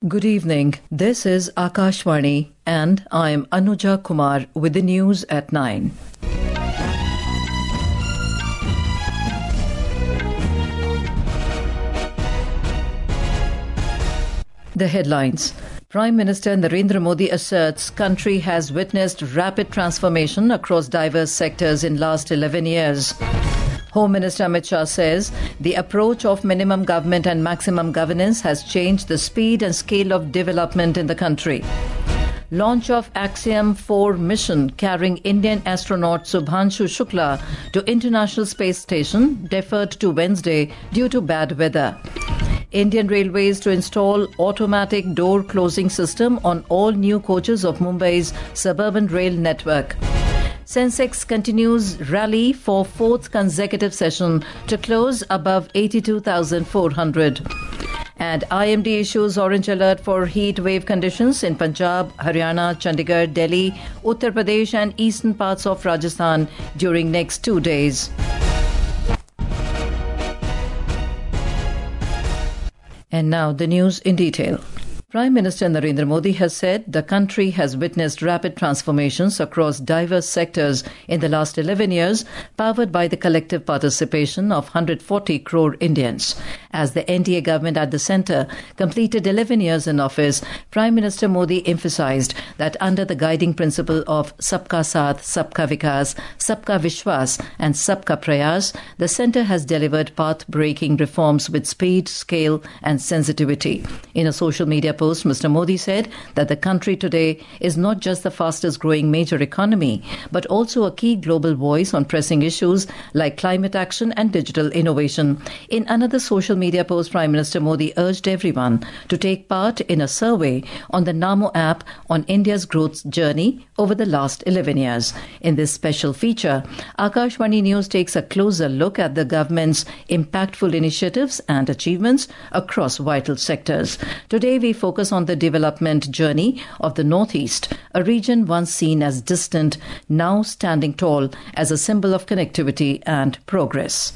Good evening. This is Akashvani and I am Anuja Kumar with the news at 9. The headlines. Prime Minister Narendra Modi asserts country has witnessed rapid transformation across diverse sectors in last 11 years. Home Minister Amit Shah says the approach of minimum government and maximum governance has changed the speed and scale of development in the country. Launch of Axiom 4 mission carrying Indian astronaut Subhanshu Shukla to International Space Station deferred to Wednesday due to bad weather. Indian Railways to install automatic door closing system on all new coaches of Mumbai's suburban rail network. Sensex continues rally for fourth consecutive session to close above 82,400. And IMD issues orange alert for heat wave conditions in Punjab, Haryana, Chandigarh, Delhi, Uttar Pradesh and eastern parts of Rajasthan during next 2 days. And now the news in detail. Prime Minister Narendra Modi has said the country has witnessed rapid transformations across diverse sectors in the last 11 years, powered by the collective participation of 140 crore Indians. As the NDA government at the centre completed 11 years in office, Prime Minister Modi emphasised that under the guiding principle of Sabka Saath, Sabka Vikas, Sabka Vishwas and Sabka Prayas, the centre has delivered path-breaking reforms with speed, scale and sensitivity. In a social media post, Mr. Modi said that the country today is not just the fastest growing major economy, but also a key global voice on pressing issues like climate action and digital innovation. In another social media post, Prime Minister Modi urged everyone to take part in a survey on the Namo app on India's growth journey over the last 11 years. In this special feature, Akashvani News takes a closer look at the government's impactful initiatives and achievements across vital sectors. Today we focus on the development journey of the Northeast, a region once seen as distant, now standing tall as a symbol of connectivity and progress.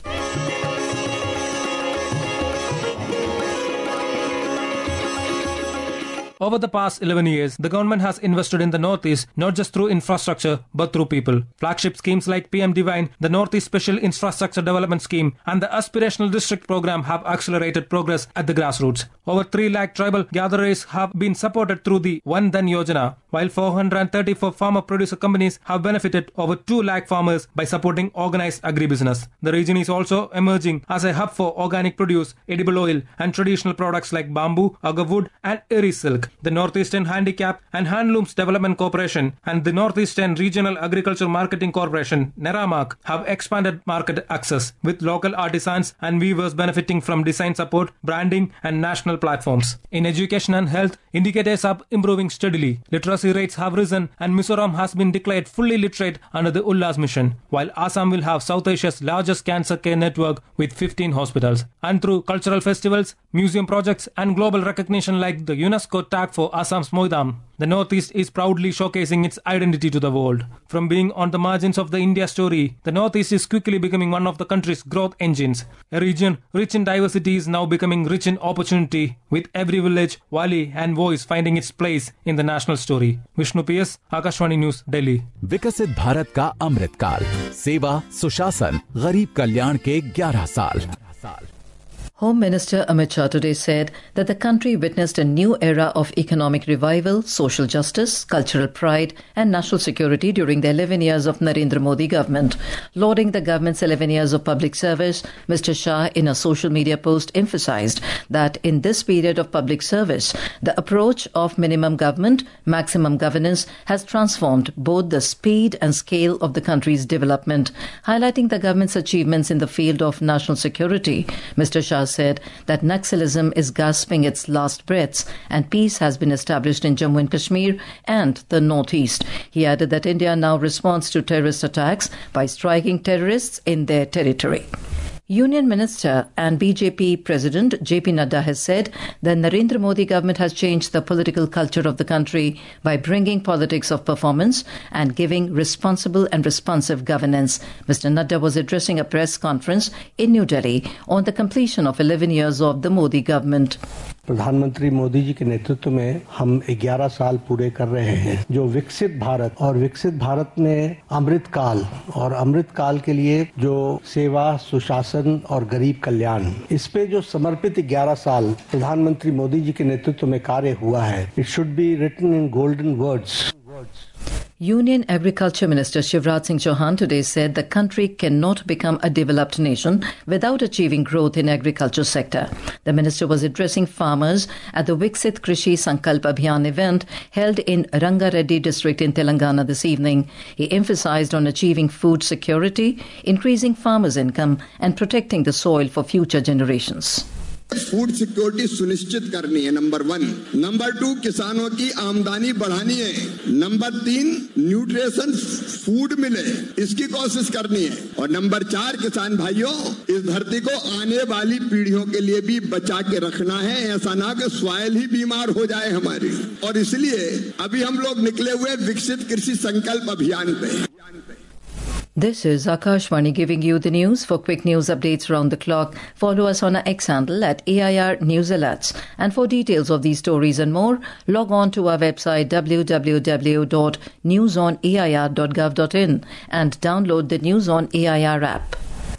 Over the past 11 years, the government has invested in the Northeast not just through infrastructure but through people. Flagship schemes like PM Divine, the Northeast Special Infrastructure Development Scheme and the Aspirational District Program have accelerated progress at the grassroots. Over 3 lakh tribal gatherers have been supported through the One Dhan Yojana, while 434 farmer-producer companies have benefited over 2 lakh farmers by supporting organized agribusiness. The region is also emerging as a hub for organic produce, edible oil and traditional products like bamboo, agar wood and eri silk. The Northeastern Handicap and Handlooms Development Corporation and the Northeastern Regional Agriculture Marketing Corporation, NERAMARC, have expanded market access, with local artisans and weavers benefiting from design support, branding and national platforms. In education and health, indicators are improving steadily. Literacy rates have risen and Mizoram has been declared fully literate under the Ullas mission, while Assam will have South Asia's largest cancer care network with 15 hospitals. And through cultural festivals, museum projects and global recognition like the UNESCO tag for Assam's Moidam, the Northeast is proudly showcasing its identity to the world. From being on the margins of the India story, the Northeast is quickly becoming one of the country's growth engines. A region rich in diversity is now becoming rich in opportunity, with every village, valley and voice finding its place in the national story. Vishnu PS, Akashvani News, Delhi. विकसित भारत का अमृत काल, सेवा, सुशासन, गरीब कल्याण के 11 साल. Home Minister Amit Shah today said that the country witnessed a new era of economic revival, social justice, cultural pride and national security during the 11 years of Narendra Modi government. Lauding the government's 11 years of public service, Mr. Shah in a social media post emphasized that in this period of public service, the approach of minimum government, maximum governance has transformed both the speed and scale of the country's development. Highlighting the government's achievements in the field of national security, Mr. Shah said that Naxalism is gasping its last breaths and peace has been established in Jammu and Kashmir and the Northeast. He added that India now responds to terrorist attacks by striking terrorists in their territory. Union Minister and BJP President JP Nadda has said that Narendra Modi government has changed the political culture of the country by bringing politics of performance and giving responsible and responsive governance. Mr. Nadda was addressing a press conference in New Delhi on the completion of 11 years of the Modi government. प्रधानमंत्री मोदी जी के नेतृत्व में हम 11 साल पूरे कर रहे हैं। जो विकसित भारत और विकसित भारत में अमृत काल और अमृत काल के लिए जो सेवा, सुशासन और गरीब कल्याण, इस पे जो समर्पित 11 साल प्रधानमंत्री मोदी जी के नेतृत्व में कार्य हुआ है, it should be written in golden words. Union Agriculture Minister Shivraj Singh Chauhan today said the country cannot become a developed nation without achieving growth in agriculture sector. The minister was addressing farmers at the Viksit Krishi Sankalp Abhiyan event held in Rangareddy district in Telangana this evening. He emphasized on achieving food security, increasing farmers' income and protecting the soil for future generations. Food security सुनिश्चित करनी है, number 1। Number 2, किसानों की आमदनी बढ़ानी है। Number 3, nutrition food मिले, इसकी कोशिश करनी है। और नंबर 4, किसान भाइयों, इस धरती को आने वाली पीढ़ियों के लिए भी बचा के रखना है। ऐसा ना कि सॉइल ही बीमार हो जाए हमारी। और इसलिए अभी हम लोग निकले हुए विकसित कृषि संकल्प अभियान पे। This is Akashvani giving you the news. For quick news updates around the clock, follow us on our X handle at AIR News Alerts. And for details of these stories and more, log on to our website www.newsonair.gov.in and download the News on AIR app.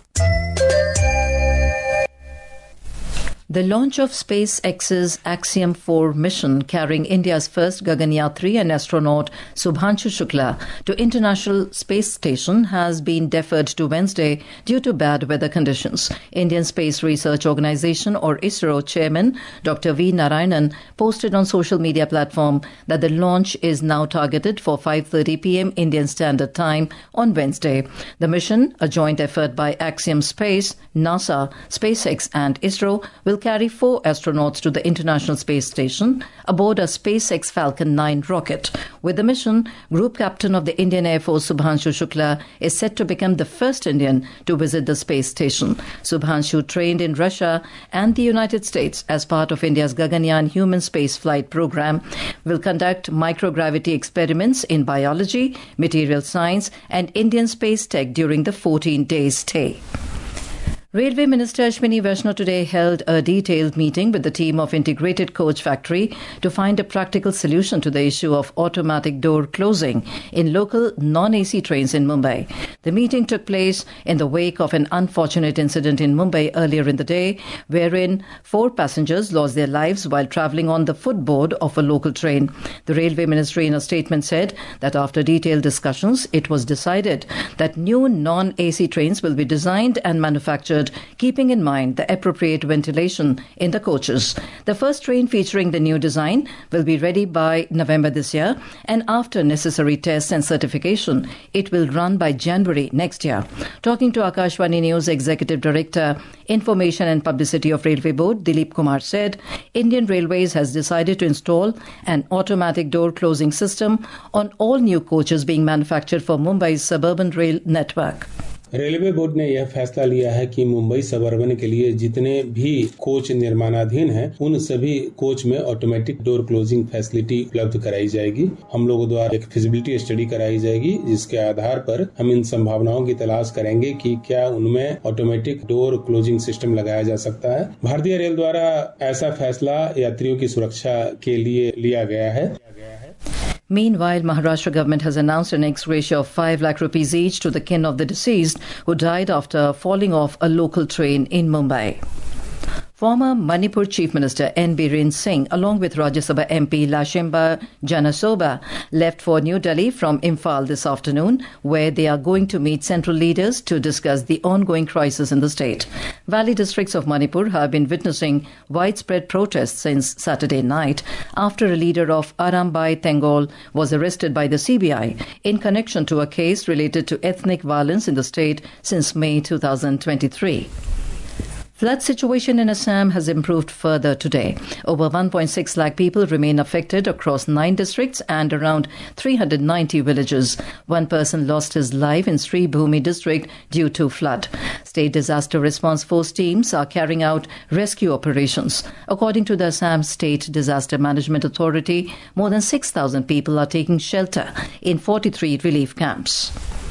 The launch of SpaceX's Axiom 4 mission carrying India's first Gaganyatri and astronaut Subhanshu Shukla to International Space Station has been deferred to Wednesday due to bad weather conditions. Indian Space Research Organisation or ISRO chairman Dr. V. Narayanan posted on social media platform that the launch is now targeted for 5:30 p.m. Indian Standard Time on Wednesday. The mission, a joint effort by Axiom Space, NASA, SpaceX and ISRO, will carry 4 astronauts to the International Space Station aboard a SpaceX Falcon 9 rocket. With the mission, Group Captain of the Indian Air Force Subhanshu Shukla is set to become the first Indian to visit the space station. Subhanshu trained in Russia and the United States as part of India's Gaganyaan human space flight program, will conduct microgravity experiments in biology, material science and Indian space tech during the 14-day stay. Railway Minister Ashwini Vaishnaw today held a detailed meeting with the team of Integrated Coach Factory to find a practical solution to the issue of automatic door closing in local non-AC trains in Mumbai. The meeting took place in the wake of an unfortunate incident in Mumbai earlier in the day, wherein 4 passengers lost their lives while travelling on the footboard of a local train. The Railway Ministry in a statement said that after detailed discussions, it was decided that new non-AC trains will be designed and manufactured keeping in mind the appropriate ventilation in the coaches. The first train featuring the new design will be ready by November this year, and after necessary tests and certification, it will run by January next year. Talking to Akashvani News Executive Director, Information and Publicity of Railway Board, Dilip Kumar said, Indian Railways has decided to install an automatic door closing system on all new coaches being manufactured for Mumbai's suburban rail network. Railway board ने यह फैसला लिया है कि Mumbai suburban के लिए जितने भी कोच निर्माणाधीन हैं, उन सभी कोच में ऑटोमेटिक डोर क्लोजिंग फैसिलिटी उपलब्ध कराई जाएगी। हम लोगों द्वारा एक फिजिबिलिटी स्टडी कराई जाएगी, जिसके आधार पर हम इन संभावनाओं की तलाश करेंगे कि क्या उनमें ऑटोमेटिक डोर क्लोजिंग सिस्टम लगाया जा सकता है। भारतीय रेल द्वारा ऐसा फैसला यात्रियों की सुरक्षा के लिए लिया गया है। Meanwhile, Maharashtra government has announced an ex-gratia of 5 lakh rupees each to the kin of the deceased who died after falling off a local train in Mumbai. Former Manipur Chief Minister N. Biren Singh, along with Rajya Sabha MP Lashemba Janasoba, left for New Delhi from Imphal this afternoon, where they are going to meet central leaders to discuss the ongoing crisis in the state. Valley districts of Manipur have been witnessing widespread protests since Saturday night after a leader of Arambai Tengol was arrested by the CBI in connection to a case related to ethnic violence in the state since May 2023. Flood situation in Assam has improved further today. Over 1.6 lakh people remain affected across 9 districts and around 390 villages. One person lost his life in Sri Bhumi district due to flood. State Disaster Response Force teams are carrying out rescue operations. According to the Assam State Disaster Management Authority, more than 6,000 people are taking shelter in 43 relief camps.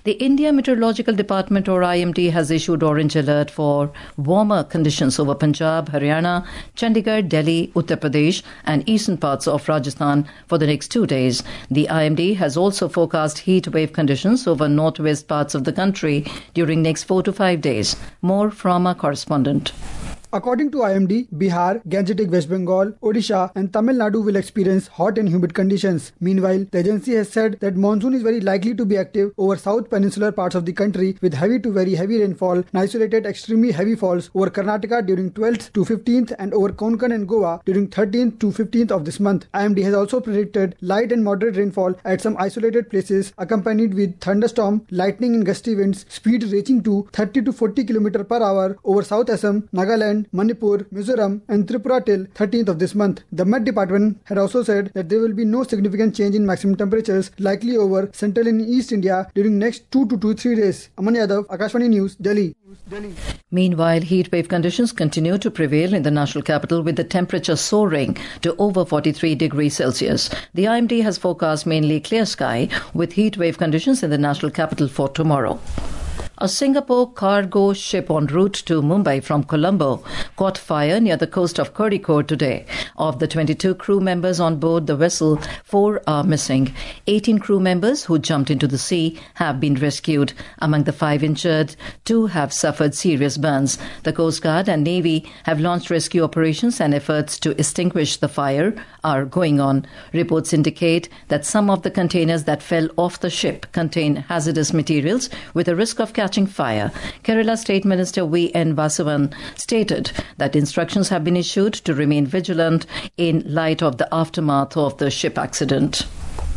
The India Meteorological Department, or IMD, has issued orange alert for warmer conditions over Punjab, Haryana, Chandigarh, Delhi, Uttar Pradesh and eastern parts of Rajasthan for the next 2 days. The IMD has also forecast heat wave conditions over northwest parts of the country during next 4 to 5 days. More from our correspondent. According to IMD, Bihar, Gangetic West Bengal, Odisha and Tamil Nadu will experience hot and humid conditions. Meanwhile, the agency has said that monsoon is very likely to be active over south peninsular parts of the country with heavy to very heavy rainfall and isolated extremely heavy falls over Karnataka during 12th to 15th and over Konkan and Goa during 13th to 15th of this month. IMD has also predicted light and moderate rainfall at some isolated places accompanied with thunderstorm, lightning and gusty winds, speed reaching to 30 to 40 km per hour over South Assam, Nagaland, Manipur, Mizoram and Tripura till 13th of this month. The Met Department had also said that there will be no significant change in maximum temperatures likely over central and east India during next 2 to 3 days. Aman Yadav, Akashvani News, Delhi. Meanwhile, heat wave conditions continue to prevail in the national capital with the temperature soaring to over 43 degrees Celsius. The IMD has forecast mainly clear sky with heat wave conditions in the national capital for tomorrow. A Singapore cargo ship en route to Mumbai from Colombo caught fire near the coast of Kozhikode today. Of the 22 crew members on board the vessel, 4 are missing. 18 crew members who jumped into the sea have been rescued. Among the 5 injured, 2 have suffered serious burns. The Coast Guard and Navy have launched rescue operations and efforts to extinguish the fire are going on. Reports indicate that some of the containers that fell off the ship contain hazardous materials with a risk of catching fire. Kerala State Minister V.N. Vasavan stated that instructions have been issued to remain vigilant in light of the aftermath of the ship accident.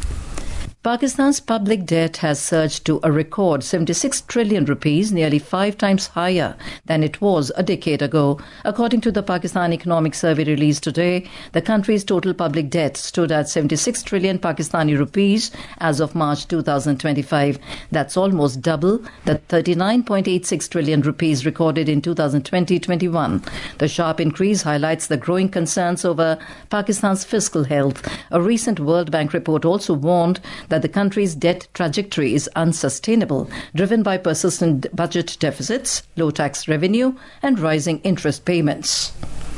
Pakistan's public debt has surged to a record 76 trillion rupees, nearly 5 times higher than it was a decade ago. According to the Pakistan Economic Survey released today, the country's total public debt stood at 76 trillion Pakistani rupees as of March 2025. That's almost double the 39.86 trillion rupees recorded in 2020-21. The sharp increase highlights the growing concerns over Pakistan's fiscal health. A recent World Bank report also warned that the country's debt trajectory is unsustainable, driven by persistent budget deficits, low tax revenue, and rising interest payments.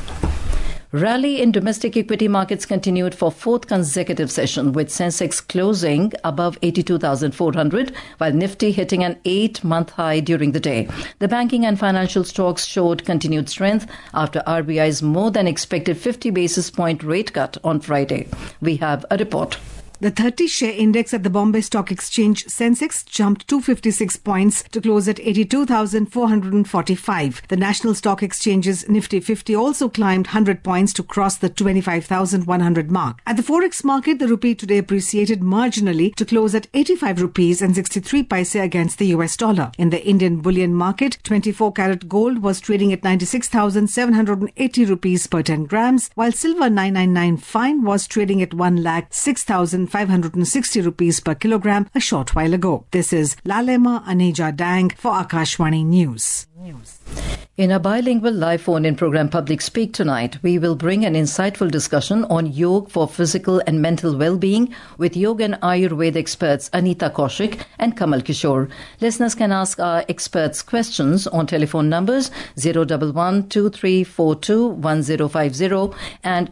Rally in domestic equity markets continued for 4th consecutive session, with Sensex closing above 82,400, while Nifty hitting an 8-month high during the day. The banking and financial stocks showed continued strength after RBI's more than expected 50 basis point rate cut on Friday. We have a report. The 30-share index at the Bombay Stock Exchange Sensex jumped 256 points to close at 82,445. The National Stock Exchange's Nifty 50 also climbed 100 points to cross the 25,100 mark. At the Forex market, the rupee today appreciated marginally to close at 85 rupees and 63 paise against the US dollar. In the Indian bullion market, 24-carat gold was trading at 96,780 rupees per 10 grams, while silver 999 fine was trading at 1,06,560 rupees per kilogram a short while ago. This is Lalema Aneja Dang for Akashvani News. In a bilingual live phone-in program Public Speak tonight, we will bring an insightful discussion on yoga for physical and mental well-being with yoga and Ayurveda experts Anita Kaushik and Kamal Kishore. Listeners can ask our experts questions on telephone numbers 011-2342-1050 and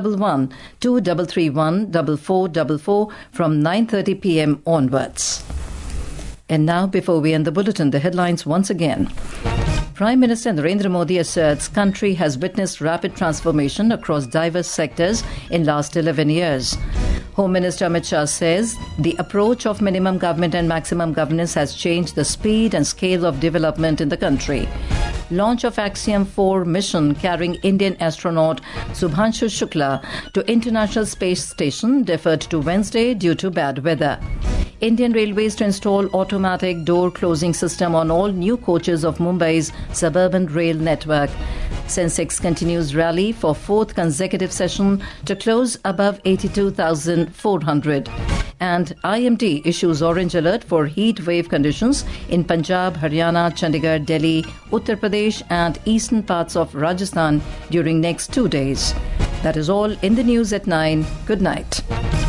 011-2331-4444 from 9:30 p.m. onwards. And now, before we end the bulletin, the headlines once again. Prime Minister Narendra Modi asserts country has witnessed rapid transformation across diverse sectors in last 11 years. Home Minister Amit Shah says the approach of minimum government and maximum governance has changed the speed and scale of development in the country. Launch of Axiom 4 mission carrying Indian astronaut Subhanshu Shukla to International Space Station deferred to Wednesday due to bad weather. Indian Railways to install automatic door closing system on all new coaches of Mumbai's suburban rail network. Sensex continues rally for 4th consecutive session to close above 82,400. And IMD issues orange alert for heat wave conditions in Punjab, Haryana, Chandigarh, Delhi, Uttar Pradesh and eastern parts of Rajasthan during next 2 days. That is all in the news at 9. Good night.